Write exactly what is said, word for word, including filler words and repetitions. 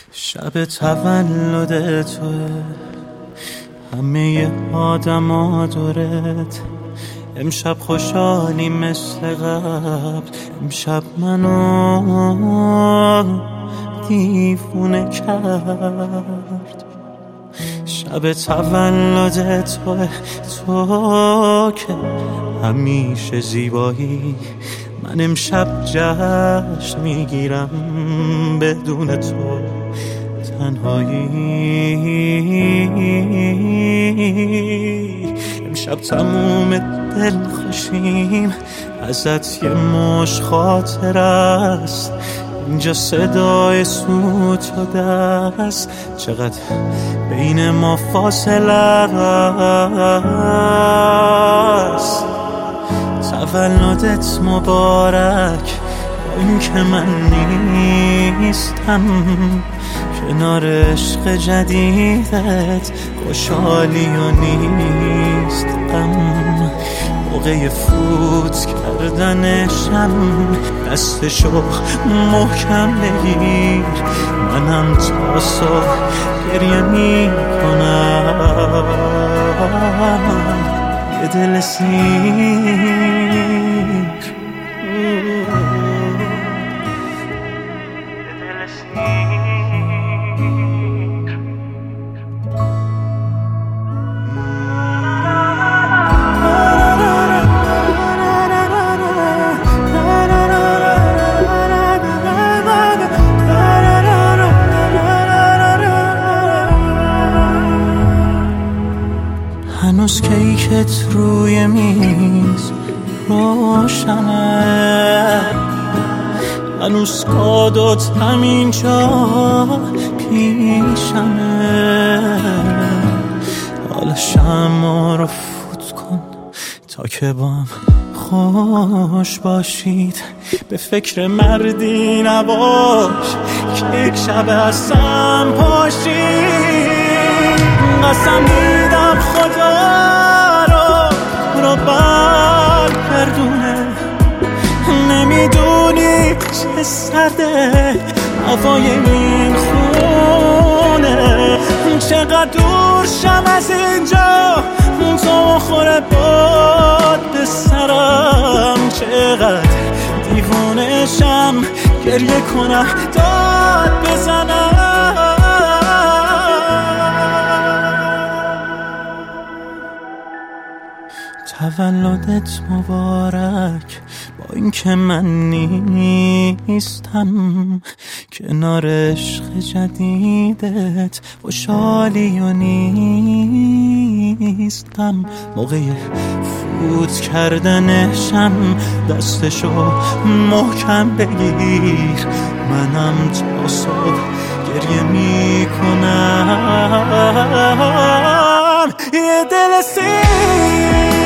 شب تولد توه، همه آدم ها دورت. امشب خوشحالی مثل قبل، امشب منو دیوونه کرد. شب تولد توه، تو که همیشه زیبایی. من امشب جشن میگیرم بدون تو تنهایی. امشب تموم دل خوشیم، ازت یه مش خاطر است. اینجا صدای سوت و دست، چقدر بین ما فاصله است. تولدت مبارک، با این که من نیستم کنار عشق جدیدت. خوشحالی و نیست غم، موقع فوت کردنشم. دستشو محکم بگیر، منم تا صبح گریه می کنم. یه دل سیر هنوز کیکت روی میز روشنه، هنوز کادوت همینجا پیشمه. حالا شمع رو فوت کن تا که با هم خوش باشید. به فکر مردی نباش که یک شب هستم پاشید. قسم میدم خدا رو رو برگردونه. نمیدونی چه سرده هوای این خونه. چقدر دور شم از اینجا، تو خوره باد به سرم. چقدر دیوونه شم گریه کنم داد بزنم. تولدت مبارک، با این که من نیستم کنار عشق جدیدت. خوشحالی و نیستم موقع فوت کردنشم. دستشو محکم بگیر، منم تا صبح گریه می کنم. یه دل سیر